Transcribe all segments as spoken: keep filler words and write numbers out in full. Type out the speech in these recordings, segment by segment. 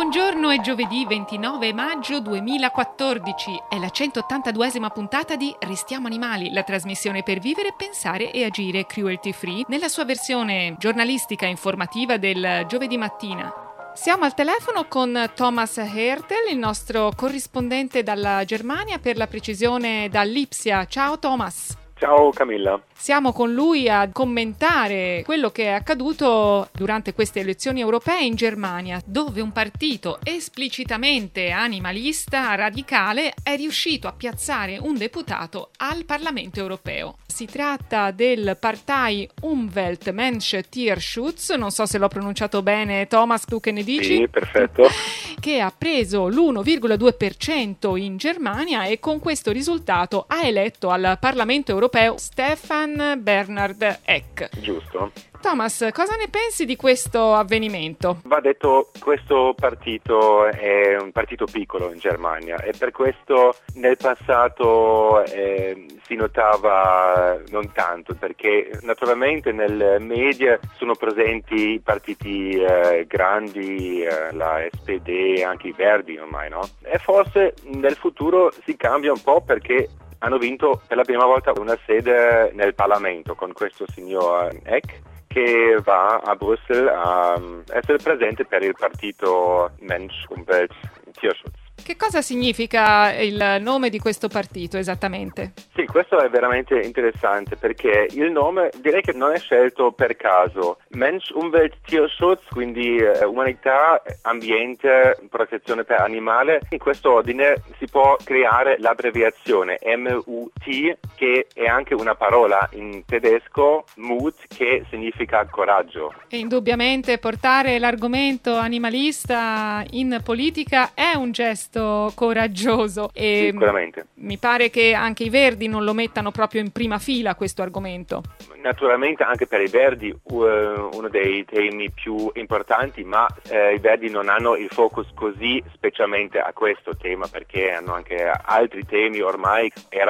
buongiorno, è giovedì ventinove maggio duemilaquattordici, è la centottantaduesima puntata di Restiamo Animali, la trasmissione per vivere, pensare e agire cruelty free, nella sua versione giornalistica e informativa del giovedì mattina. Siamo al telefono con Thomas Hertel, il nostro corrispondente dalla Germania, per la precisione da Lipsia. Ciao Thomas. Ciao Camilla. Siamo con lui a commentare quello che è accaduto durante queste elezioni europee in Germania, dove un partito esplicitamente animalista, radicale, è riuscito a piazzare un deputato al Parlamento europeo. Si tratta del Partei Umwelt Mensch Tierschutz, non so se l'ho pronunciato bene, Thomas, tu che ne dici? Sì, perfetto. Che ha preso l'uno virgola due per cento in Germania e con questo risultato ha eletto al Parlamento europeo Stefan Bernhard Eck. Giusto. Thomas, cosa ne pensi di questo avvenimento? Va detto, questo partito è un partito piccolo in Germania e per questo nel passato eh, si notava non tanto, perché naturalmente nel media sono presenti partiti eh, grandi, eh, la S P D, anche i Verdi ormai, no? E forse nel futuro si cambia un po' perché hanno vinto per la prima volta una sede nel Parlamento con questo signor Eck, che va a Bruxelles a essere presente per il partito Mensch, Umwelt, Tierschutz. Che cosa significa il nome di questo partito esattamente? Sì, questo è veramente interessante perché il nome direi che non è scelto per caso. Mensch, Umwelt, Tierschutz, quindi eh, umanità, ambiente, protezione per animale. In questo ordine si può creare l'abbreviazione M U T, che è anche una parola in tedesco, Mut, che significa coraggio. E indubbiamente portare l'argomento animalista in politica è un gesto coraggioso e sicuramente. Mi pare che anche i Verdi non lo mettano proprio in prima fila questo argomento. Naturalmente anche per i Verdi uh, uno dei temi più importanti, ma eh, i Verdi non hanno il focus così specialmente a questo tema perché hanno anche altri temi, ormai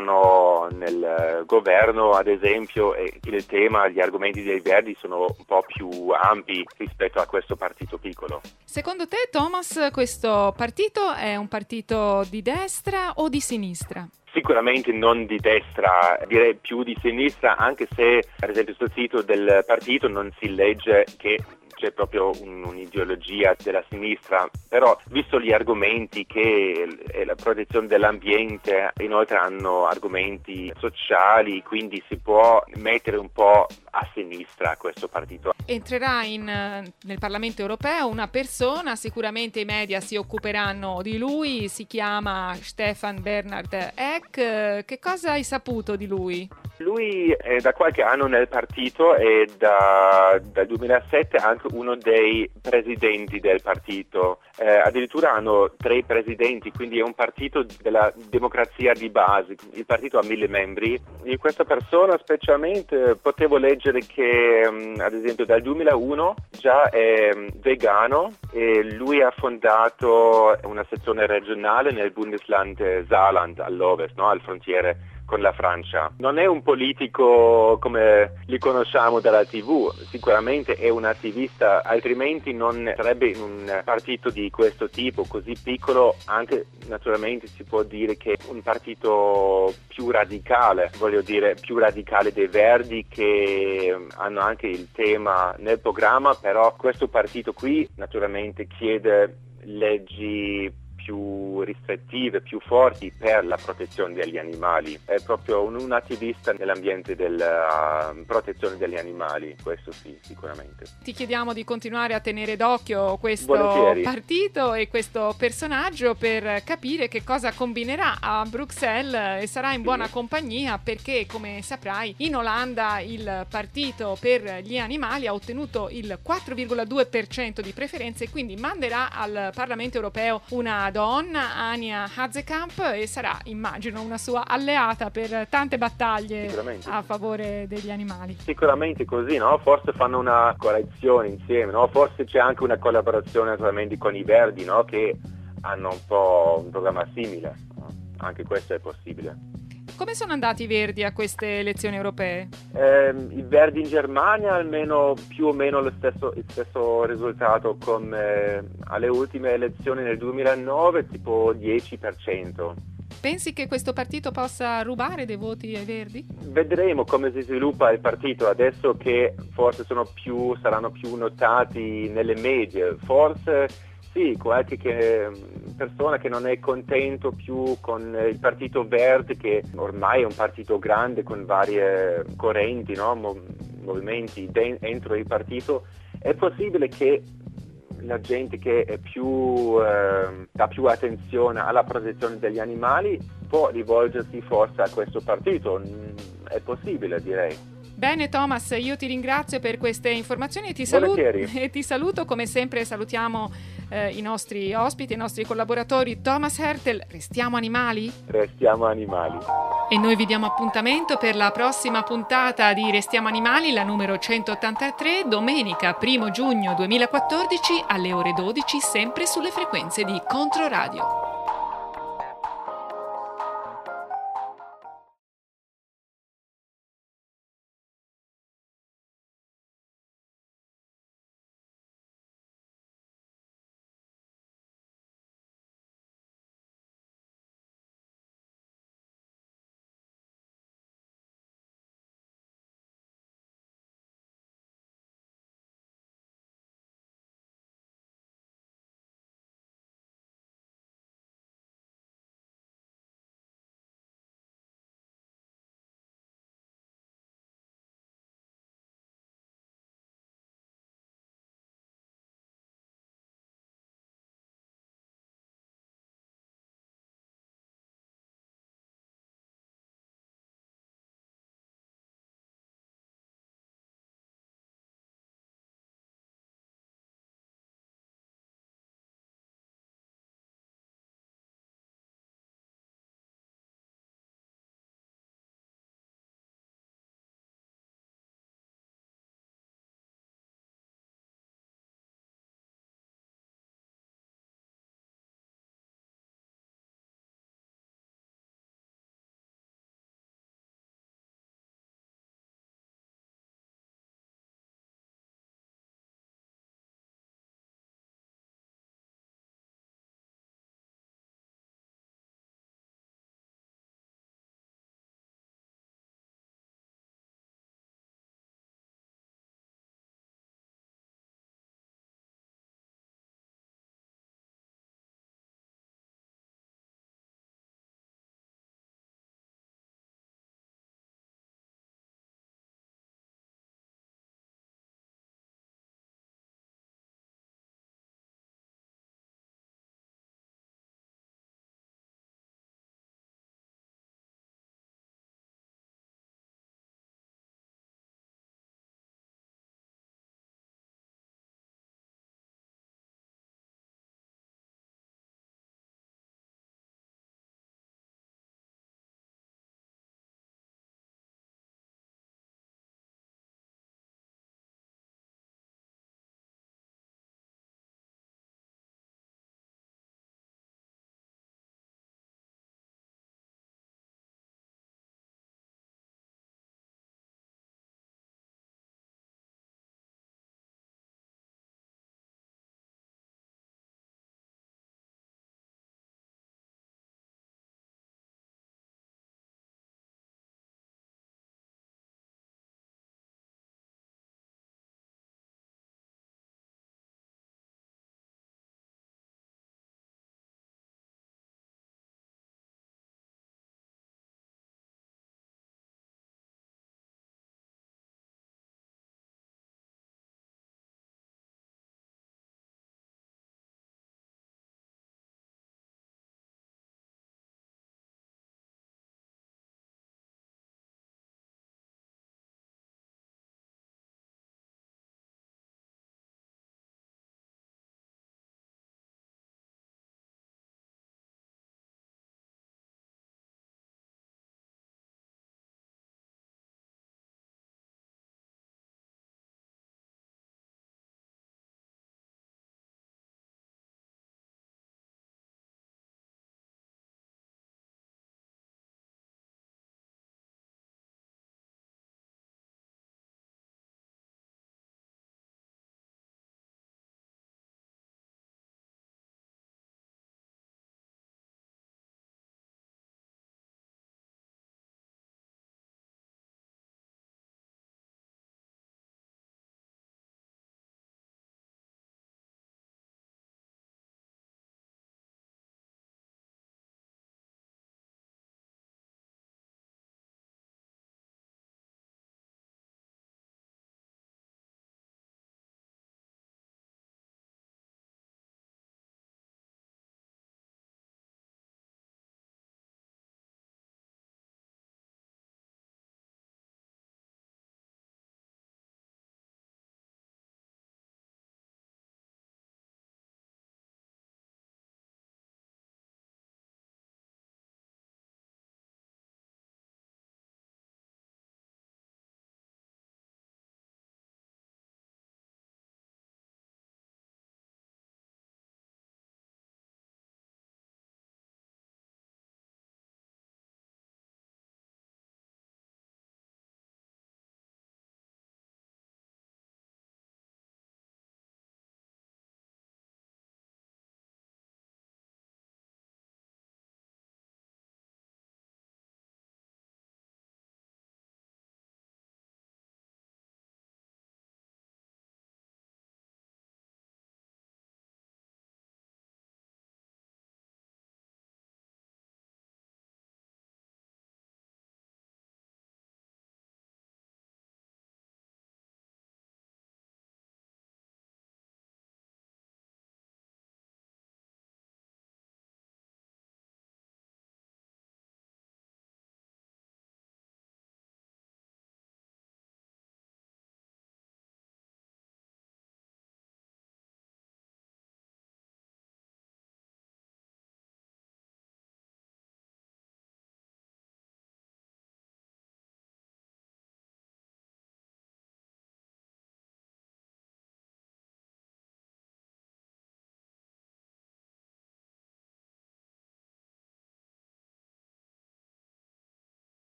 erano nel governo ad esempio, e il tema, gli argomenti dei Verdi sono un po' più ampi rispetto a questo partito piccolo. Secondo te, Thomas, questo partito è un partito di destra o di sinistra? Sicuramente non di destra, direi più di sinistra, anche se ad esempio sul sito del partito non si legge che c'è proprio un, un'ideologia della sinistra, però visto gli argomenti che è la protezione dell'ambiente, inoltre hanno argomenti sociali, quindi si può mettere un po' a sinistra questo partito. Entrerà in, nel Parlamento europeo una persona, sicuramente i media si occuperanno di lui, si chiama Stefan Bernhard Eck. Che cosa hai saputo di lui? Lui è da qualche anno nel partito e da, dal duemilasette anche uno dei presidenti del partito. Eh, addirittura hanno tre presidenti, quindi è un partito della democrazia di base. Il partito ha mille membri. Di questa persona specialmente potevo leggere che um, ad esempio dal duemilauno già è um, vegano e lui ha fondato una sezione regionale nel Bundesland Saarland all'ovest, no? Al frontiere con la Francia. Non è un politico come li conosciamo dalla tivù, sicuramente è un attivista, altrimenti non sarebbe in un partito di questo tipo, così piccolo. Anche naturalmente si può dire che è un partito più radicale, voglio dire più radicale dei Verdi, che hanno anche il tema nel programma, però questo partito qui naturalmente chiede leggi più restrittive, più forti per la protezione degli animali. È proprio un, un attivista nell'ambiente della uh, protezione degli animali, questo sì, sicuramente. Ti chiediamo di continuare a tenere d'occhio questo Volentieri. partito e questo personaggio per capire che cosa combinerà a Bruxelles, e sarà in buona sì. compagnia perché, come saprai, in Olanda il partito per gli animali ha ottenuto il quattro virgola due per cento di preferenze e quindi manderà al Parlamento europeo una donna, Anja Hazekamp, e sarà, immagino, una sua alleata per tante battaglie a favore degli animali. Sicuramente così, no? Forse fanno una coalizione insieme, no? Forse c'è anche una collaborazione naturalmente con i Verdi, no? Che hanno un po' un programma simile, no? Anche questo è possibile. Come sono andati i Verdi a queste elezioni europee? Eh, I Verdi in Germania almeno più o meno lo stesso, il stesso risultato come alle ultime elezioni nel duemilanove, tipo dieci per cento. Pensi che questo partito possa rubare dei voti ai Verdi? Vedremo come si sviluppa il partito adesso che forse sono più, saranno più notati nelle medie. Forse sì, qualche che, persona che non è contento più con il partito Verde, che ormai è un partito grande con varie correnti, no? Mo- movimenti dentro il partito, è possibile che la gente che è più, eh, dà più attenzione alla protezione degli animali può rivolgersi forse a questo partito. È possibile, direi. Bene Thomas, io ti ringrazio per queste informazioni e ti saluto, e ti saluto come sempre salutiamo eh, i nostri ospiti, i nostri collaboratori. Thomas Hertel, restiamo animali? Restiamo animali. E noi vi diamo appuntamento per la prossima puntata di Restiamo Animali, la numero centottantatré, domenica primo giugno duemilaquattordici alle ore dodici, sempre sulle frequenze di Controradio.